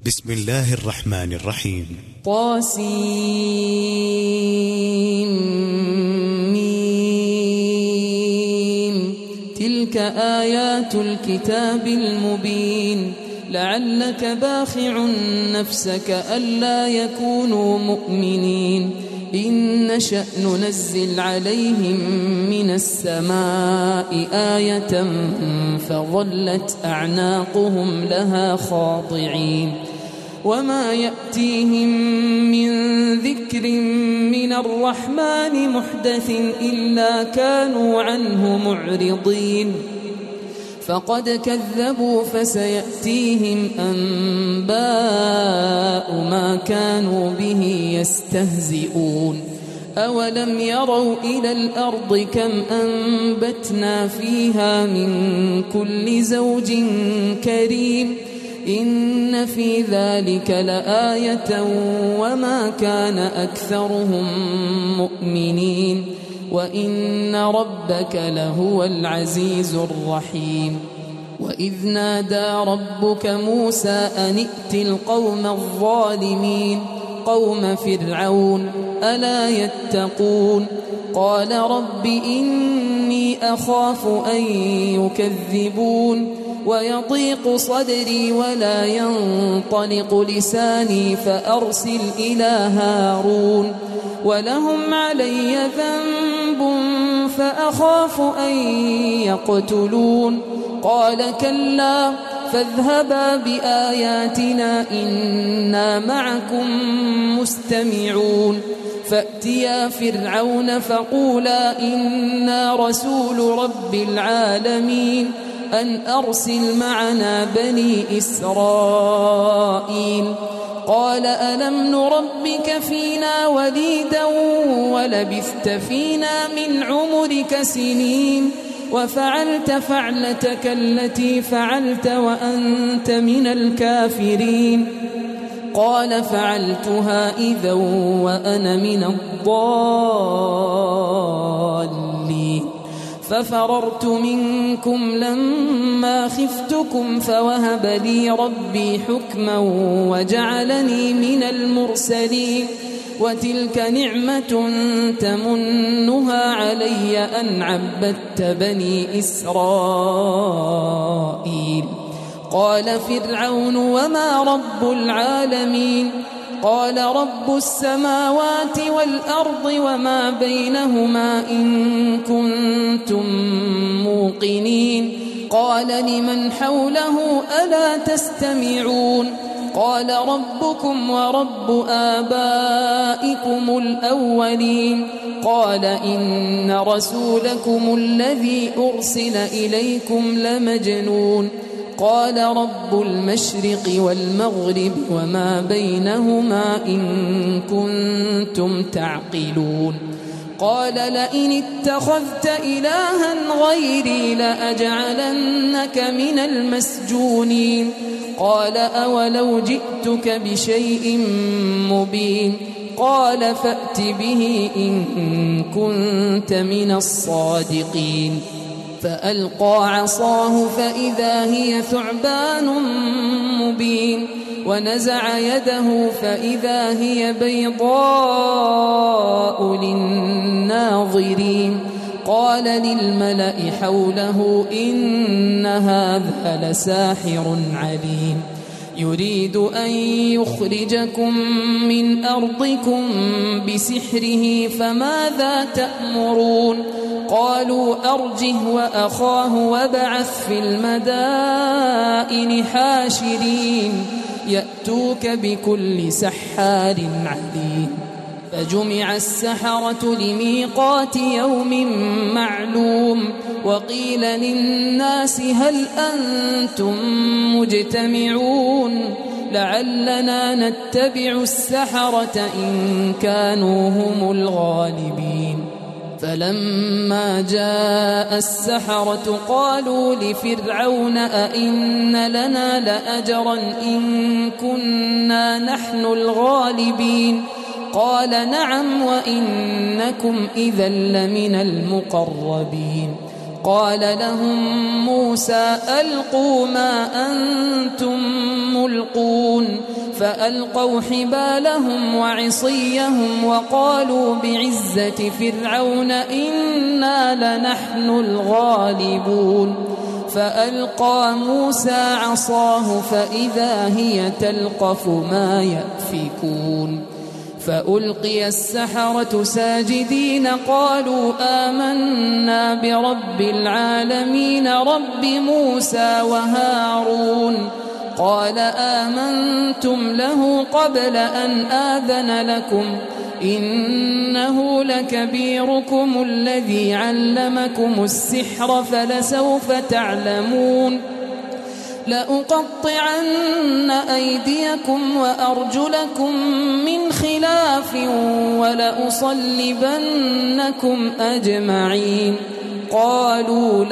بسم الله الرحمن الرحيم. طاسيم. تلك آيات الكتاب المبين. لعلك باخع نفسك ألا يكونوا مؤمنين. إن نشأ ننزل عليهم من السماء آية فظلت أعناقهم لها خاضعين. وما يأتيهم من ذكر من الرحمن محدث إلا كانوا عنه معرضين. فقد كذبوا فسيأتيهم أنباء ما كانوا به يستهزئون. أولم يروا إلى الأرض كم أنبتنا فيها من كل زوج كريم. إن في ذلك لآية وما كان أكثرهم مؤمنين وإن ربك لهو العزيز الرحيم. وإذ نادى ربك موسى أن ائت القوم الظالمين قوم فرعون ألا يتقون. قال رب إني أخاف أن يكذبون ويضيق صدري ولا ينطلق لساني فأرسل إلى هارون ولهم علي ذنب فأخاف أن يقتلون. قال كلا فاذهبا بآياتنا إنا معكم مستمعون. فأتيا فرعون فقولا إنا رسول رب العالمين أن أرسل معنا بني إسرائيل. قال ألم نربك فينا وليدا ولبثت فينا من عمرك سنين وفعلت فعلتك التي فعلت وأنت من الكافرين. قال فعلتها إذا وأنا من الضالين. ففررت منكم لما خفتكم فوهب لي ربي حكما وجعلني من المرسلين. وتلك نعمة تمنها علي أن عبدت بني إسرائيل. قال فرعون وما رب العالمين. قال رب السماوات والأرض وما بينهما إن كنتم موقنين. قال لمن حوله ألا تستمعون. قال ربكم ورب آبائكم الأولين. قال إن رسولكم الذي أرسل إليكم لمجنون. قال رب المشرق والمغرب وما بينهما إن كنتم تعقلون. قال لئن اتخذت إلها غيري لأجعلنك من المسجونين. قال أولو جئتك بشيء مبين. قال فأت به إن كنت من الصادقين. فألقى عصاه فإذا هي ثعبان مبين. ونزع يده فإذا هي بيضاء للناظرين. قال للملأ حوله إن هذا لساحر عليم يريد أن يخرجكم من أرضكم بسحره فماذا تأمرون. قالوا أرجه وأخاه وابعث في المدائن حاشرين يأتوك بكل سحار عليم. فجمع السحرة لميقات يوم معلوم. وقيل للناس هل أنتم مجتمعون لعلنا نتبع السحرة إن كانوا هم الغالبين. فلما جاء السحرة قالوا لفرعون أئن لنا لأجرا إن كنا نحن الغالبين. قال نعم وإنكم إذا لمن المقربين. قال لهم موسى ألقوا ما أنتم ملقون فألقوا حبالهم وعصيهم وقالوا بعزة فرعون إنا لنحن الغالبون فألقى موسى عصاه فإذا هي تلقف ما يأفكون فألقي السحرة ساجدين قالوا آمنا برب العالمين رب موسى وهارون قال آمنتم له قبل أن آذن لكم إنه لكبيركم الذي علمكم السحر فلسوف تعلمون لأقطعن أيديكم وأرجلكم من خلاف ولأصلبنكم أجمعين قالوا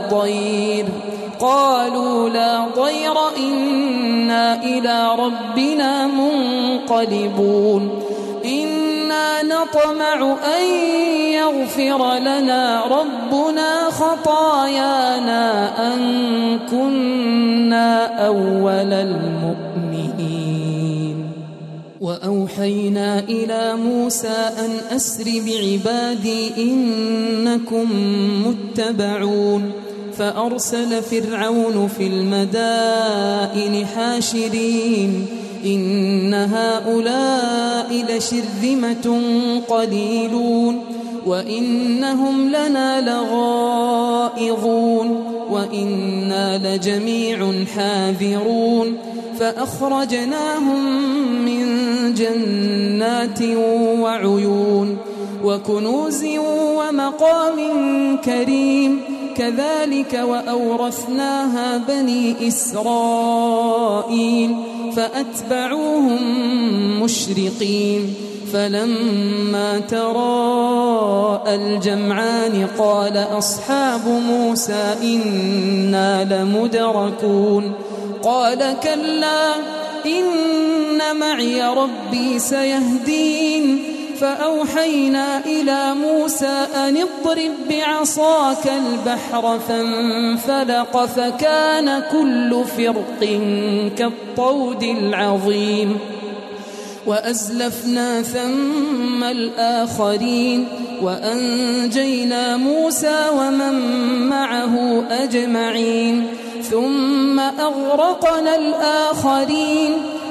لا ضير إنا إلى ربنا منقلبون إنا نطمع أن يغفر لنا ربنا خطايانا أن كنا أول المؤمنين وأوحينا إلى موسى أن أسر بعبادي إنكم متبعون فأرسل فرعون في المدائن حاشرين إن هؤلاء لشرذمة قليلون وإنهم لنا لغائظون وإنا لجميع حاذرون فأخرجناهم من جنات وعيون وكنوز ومقام كريم كذلك وأورثناها بني إسرائيل فأتبعوهم مشرقين فلما تراءى الجمعان قال أصحاب موسى إنا لمدركون قال كلا إن معي ربي سيهدين فأوحينا إلى موسى أن اضرب بعصاك البحر فانفلق فكان كل فرق كالطود العظيم وأزلفنا ثم الآخرين وأنجينا موسى ومن معه أجمعين ثم أغرقنا الآخرين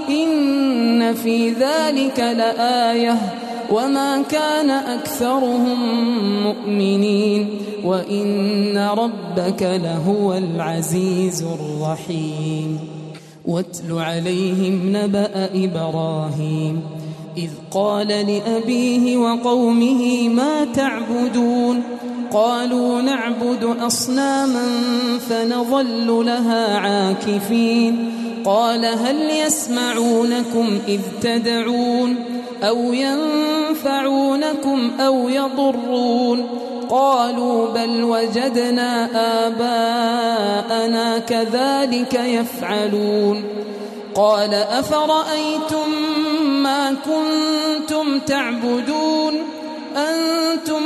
إن في ذلك لآية وما كان أكثرهم مؤمنين وإن ربك لهو العزيز الرحيم واتل عليهم نبأ إبراهيم إذ قال لأبيه وقومه ما تعبدون قالوا نعبد أصناما فنظل لها عاكفين قال هل يسمعونكم إذ تدعون أو ينفعونكم أو يضرون قالوا بل وجدنا آباءنا كذلك يفعلون قال أفرأيتم ما كنتم تعبدون أنتم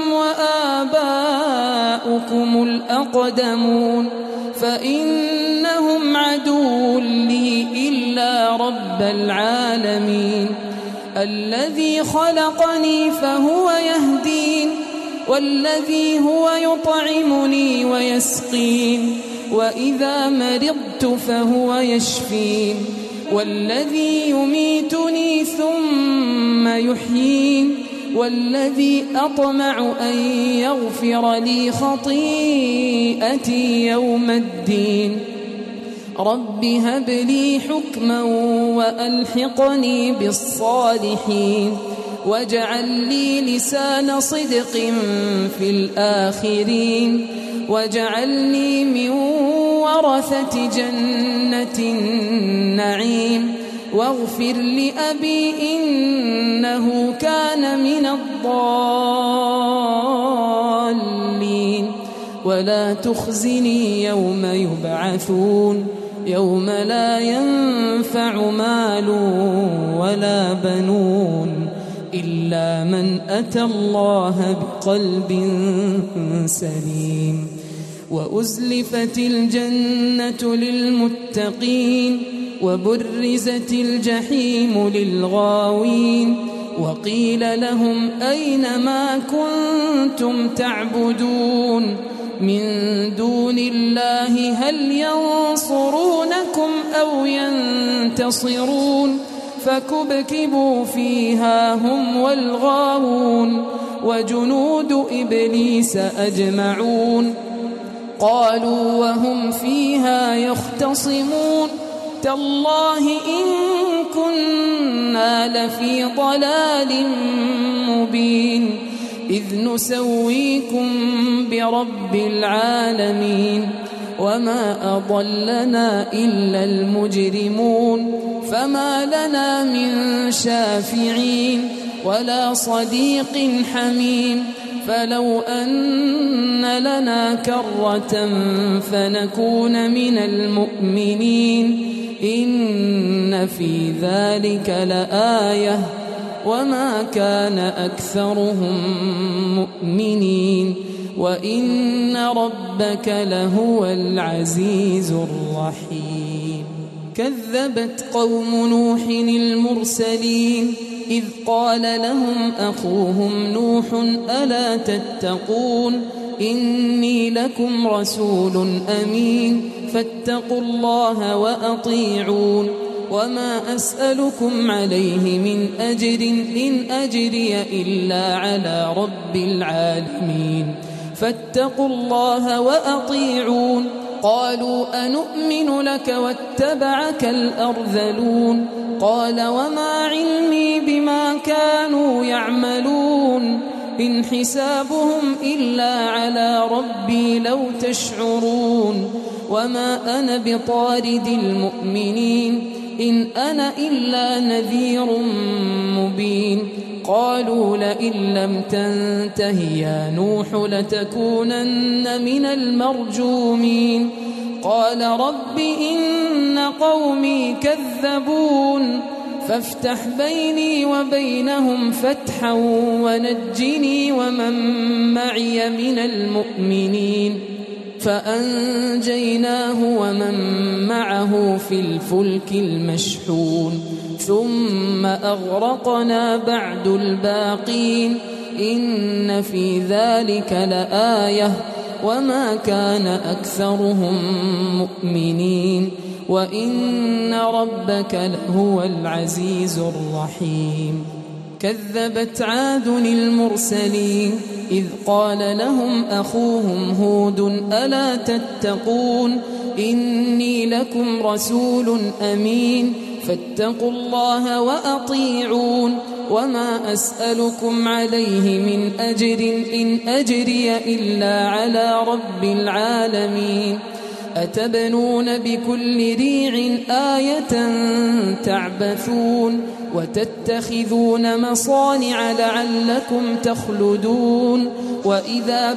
وآباؤكم الأقدمون فإنهم عدو لي إلا رب العالمين الذي خلقني فهو يهدين والذي هو يطعمني ويسقين وإذا مرضت فهو يشفين والذي يميتني ثم يحيين والذي أطمع أن يغفر لي خطيئتي يوم الدين رب هب لي حكما وألحقني بالصالحين واجعل لي لسان صدق في الآخرين واجعلني من ورثة جنة النعيم واغفر لأبي إنه كان من الضالين ولا تخزني يوم يبعثون يوم لا ينفع مال ولا بنون إلا من أتى الله بقلب سليم وأزلفت الجنة للمتقين وبرزت الجحيم للغاوين وقيل لهم أين ما كنتم تعبدون من دون الله هل ينصرونكم أو ينتصرون فكبكبوا فيها هم والغاوون وجنود إبليس أجمعون قالوا وهم فيها يختصمون تالله إن كنا لفي ضلال مبين إذ نسويكم برب العالمين وما أضلنا إلا المجرمون فما لنا من شافعين ولا صديق حميم فلو أن لنا كرة فنكون من المؤمنين إن في ذلك لآية وما كان أكثرهم مؤمنين وإن ربك لهو العزيز الرحيم كذبت قوم نوح المرسلين إذ قال لهم أخوهم نوح ألا تتقون إني لكم رسول أمين فاتقوا الله وأطيعون وما أسألكم عليه من أجر إن أجري إلا على رب العالمين فاتقوا الله وأطيعون قالوا أنؤمن لك واتبعك الأرذلون قال وما علمي بما كانوا يعملون إن حسابهم إلا على ربي لو تشعرون وما أنا بطارد المؤمنين إن أنا إلا نذير مبين قالوا لئن لم تنته يا نوح لتكونن من المرجومين قال رب إن قومي كذبون فافتح بيني وبينهم فتحا ونجني ومن معي من المؤمنين فأنجيناه ومن معه في الفلك المشحون ثم أغرقنا بعد الباقين إن في ذلك لآية وما كان أكثرهم مؤمنين وإن ربك لهو العزيز الرحيم كذبت عاد المرسلين إذ قال لهم أخوهم هود ألا تتقون إني لكم رسول أمين فاتقوا الله وأطيعون وما أسألكم عليه من أجر إن أجري إلا على رب العالمين أتبنون بكل ريع آية تعبثون وتتخذون مصانع لعلكم تخلدون وإذا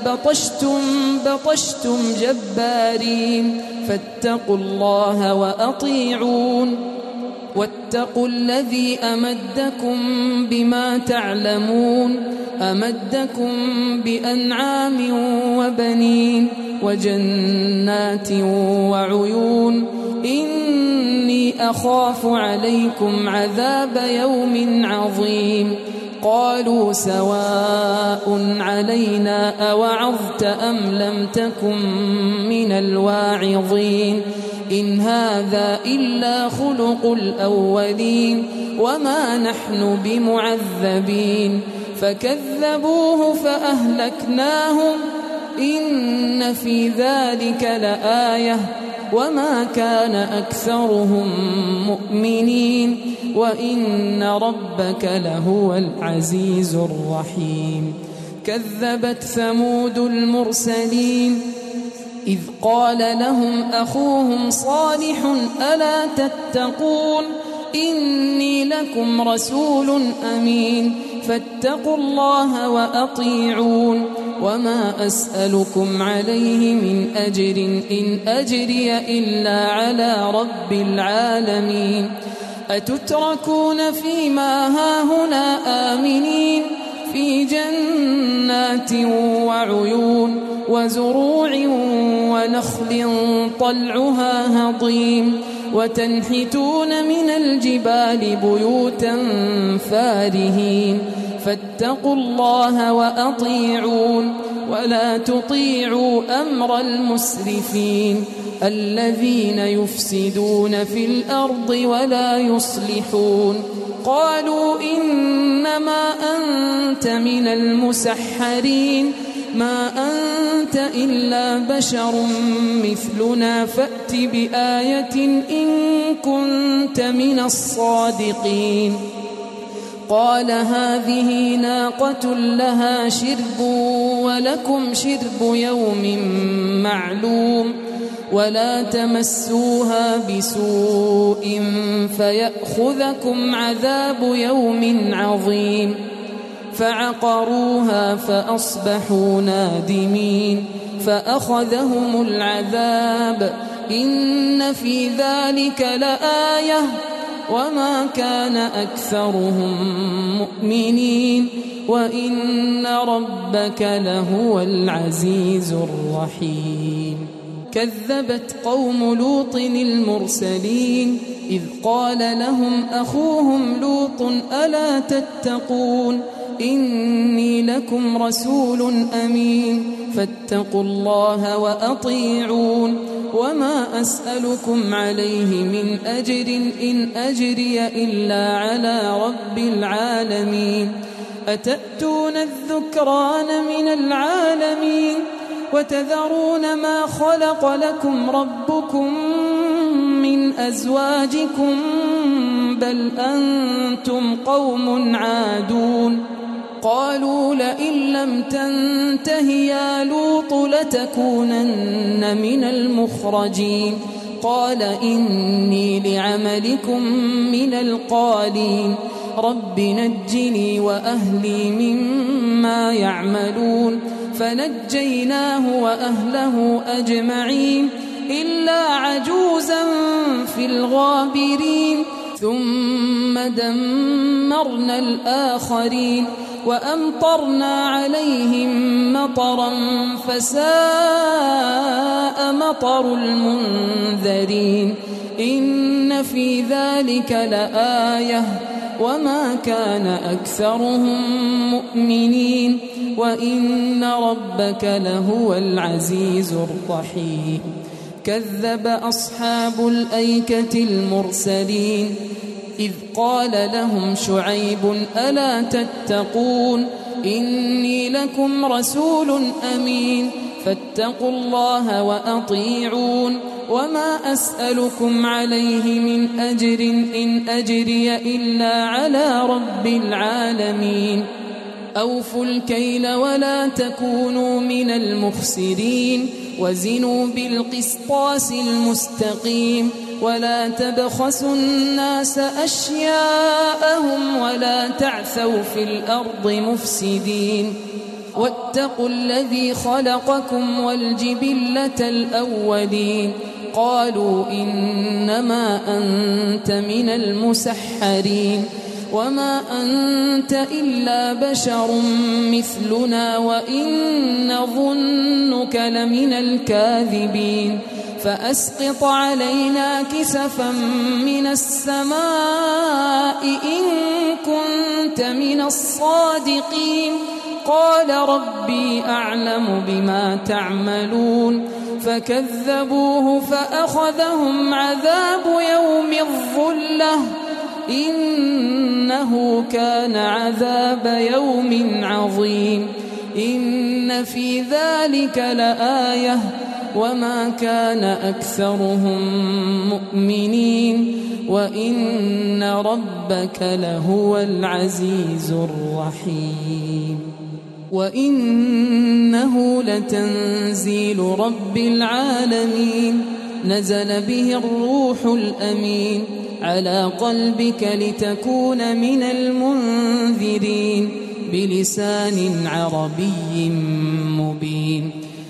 بطشتم جبارين فاتقوا الله وأطيعون واتقوا الذي أمدكم بما تعلمون أمدكم بأنعام وبنين وجنات وعيون إني أخاف عليكم عذاب يوم عظيم قالوا سواء علينا أوعظت أم لم تكن من الواعظين إن هذا إلا خلق الأولين وما نحن بمعذبين فكذبوه فأهلكناهم إن في ذلك لآية وما كان أكثرهم مؤمنين وإن ربك لهو العزيز الرحيم كذبت ثمود المرسلين إذ قال لهم أخوهم صالح ألا تتقون إني لكم رسول أمين فاتقوا الله وأطيعون وما أسألكم عليه من أجر إن أجري إلا على رب العالمين أتتركون فيما هاهنا آمنين في جنات وعيون وزروع ونخل طلعها هضيم وتنحتون من الجبال بيوتا فارهين فاتقوا الله وأطيعون ولا تطيعوا أمر المسرفين الذين يفسدون في الأرض ولا يصلحون قالوا إنما أنت من المسحرين ما أنت إلا بشر مثلنا فأت بآية إن كنت من الصادقين قال هذه ناقة لها شرب ولكم شرب يوم معلوم ولا تمسوها بسوء فيأخذكم عذاب يوم عظيم فعقروها فأصبحوا نادمين فأخذهم العذاب إن في ذلك لآية وما كان أكثرهم مؤمنين وإن ربك لهو العزيز الرحيم كذبت قوم لوط المرسلين إذ قال لهم أخوهم لوط ألا تتقون إني لكم رسول أمين فاتقوا الله وأطيعون وما أسألكم عليه من أجر إن أجري إلا على رب العالمين أتأتون الذكران من العالمين وتذرون ما خلق لكم ربكم من أزواجكم بل أنتم قوم عادون قالوا لئن لم تنته يا لوط لتكونن من المخرجين قال إني لعملكم من القالين رب نجني وأهلي مما يعملون فنجيناه وأهله أجمعين إلا عجوزا في الغابرين ثم دمرنا الآخرين وأمطرنا عليهم مطرا فساء مطر المنذرين إن في ذلك لآية وما كان أكثرهم مؤمنين وإن ربك لهو العزيز الرحيم كذب أصحاب الأيكة المرسلين إذ قال لهم شعيب ألا تتقون إني لكم رسول أمين فاتقوا الله وأطيعون وما أسألكم عليه من أجر إن أجري إلا على رب العالمين أوفوا الكيل ولا تكونوا من المخسرين وزنوا بالقسطاس المستقيم ولا تبخسوا الناس أشياءهم ولا تعثوا في الأرض مفسدين واتقوا الذي خلقكم والجبلة الأولين قالوا إنما أنت من المسحرين وما أنت إلا بشر مثلنا وإن نظنك لمن الكاذبين فأسقط علينا كسفا من السماء إن كنت من الصادقين قال ربي أعلم بما تعملون فكذبوه فأخذهم عذاب يوم الظلة إنه كان عذاب يوم عظيم إن في ذلك لآية وما كان أكثرهم مؤمنين وإن ربك لهو العزيز الرحيم وإنه لتنزيل رب العالمين نزل به الروح الأمين على قلبك لتكون من المنذرين بلسان عربي مبين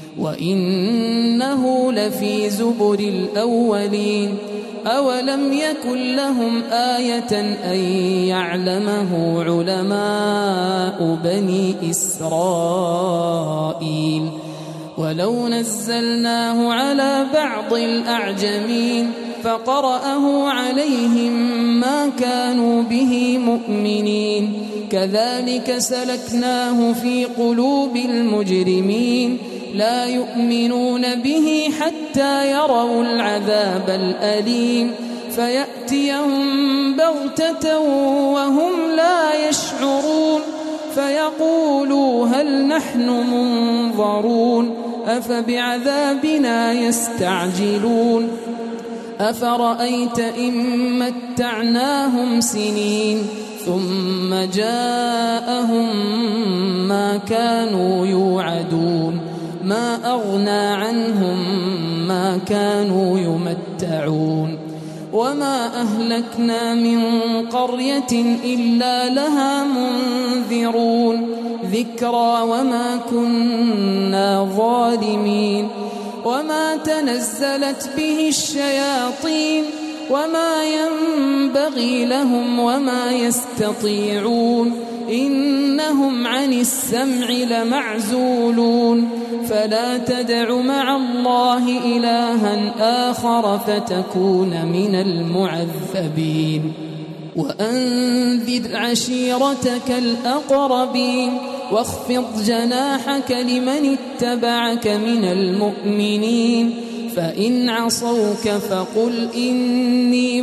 وإنه لفي زبر الأولين أولم يكن لهم آية أن يعلمه علماء بني إسرائيل ولو نزلناه على بعض الأعجمين فقرأه عليهم ما كانوا به مؤمنين كذلك سلكناه في قلوب المجرمين لا يؤمنون به حتى يروا العذاب الأليم فيأتيهم بغتة وهم لا يشعرون فيقولوا هل نحن منظرون أفبعذابنا يستعجلون أفرأيت إن متعناهم سنين ثم جاءهم ما كانوا يوعدون ما أغنى عنهم ما كانوا يمتعون وما أهلكنا من قرية إلا لها منذرون ذكرى وما كنا ظالمين وما تنزلت به الشياطين وما ينبغي لهم وما يستطيعون إنهم عن السمع لمعزولون فلا تدع مع الله إلها آخر فتكون من المعذبين وأنذر عشيرتك الأقربين واخفض جناحك لمن اتبعك من المؤمنين فإن عصوك فقل إني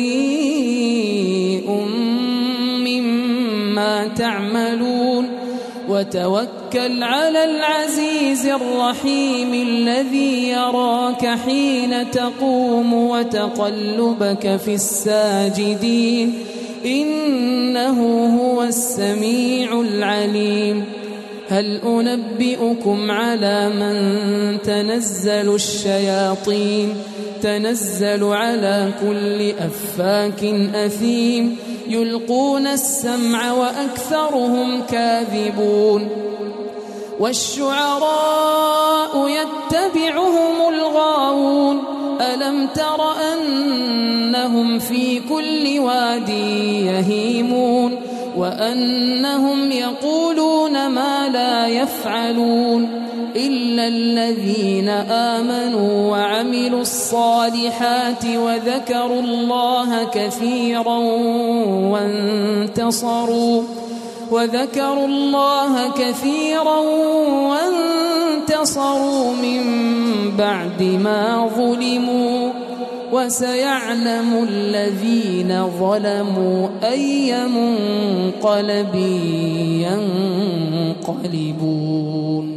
بريء مما تعملون وتوكل على العزيز الرحيم الذي يراك حين تقوم وتقلبك في الساجدين إنه هو السميع العليم هل أنبئكم على من تنزل الشياطين تنزل على كل أفاك أثيم يلقون السمع وأكثرهم كاذبون والشعراء يتبعهم الغاوون ألم تر أنهم في كل واد يهيمون وأنهم يقولون ما لا يفعلون إلا الذين آمنوا وعملوا الصالحات وذكروا الله كثيرا وانتصروا من بعد ما ظلموا وسيعلم الذين ظلموا أي منقلب ينقلبون